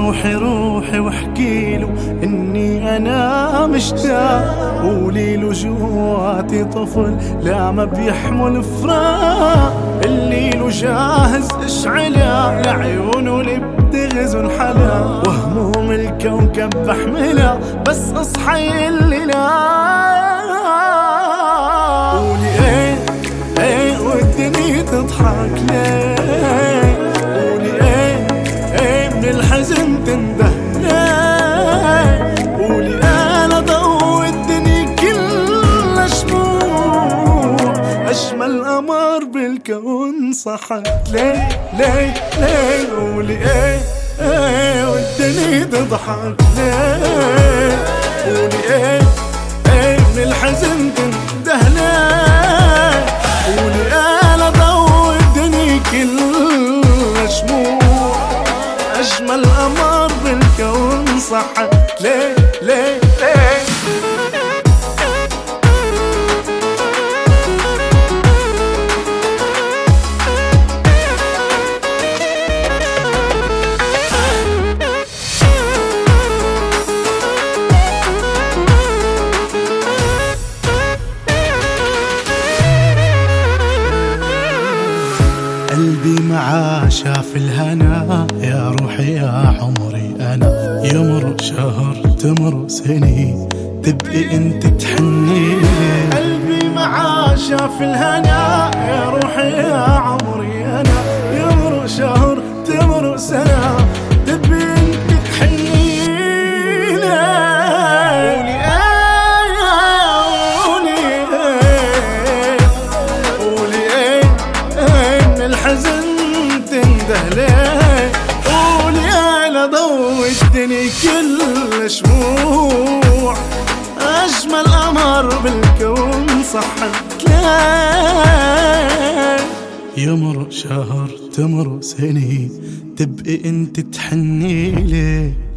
روحي روحي واحكيله اني انا مشتاق، قوليله جواتي طفل لا ما بيحمل فراق، الليل جاهز اشعلها لعيونه اللي بتغزن حلا، وهموم الكوكب بحملها بس اصحى اللي لا. قولي ايه ايه والدنيا تضحك ليه، قولي ايه ايه من الحزن تنده ليه، قولي انا ضوء الدنيا كلها شموع، اجمل قمر بالكون صحت ليه ليه ليه، قولي ايه ايه والدنيا تضحك ليه، قولي ايه ايه من الحزن تنده ليه، قولي انا ضوء الدنيا كلها شموع، اجمل قمر بالكون صحت ليه ليه ليه. قلبي معاه شاف الهنا، يا روحي يا عمري أنا، يمر شهر تمر سنين تبقي انت تحني، قلبي معاه شاف الهنا، يا روحي يا عمري أنا، يمر شهر تمر سنة تبقي انت تحني. ليه قولي انا ضوء الدنيا كلها شموع، اجمل قمر بالكون صحت ليه، يمر شهر تمر سنين تبقي انت تحني ليه.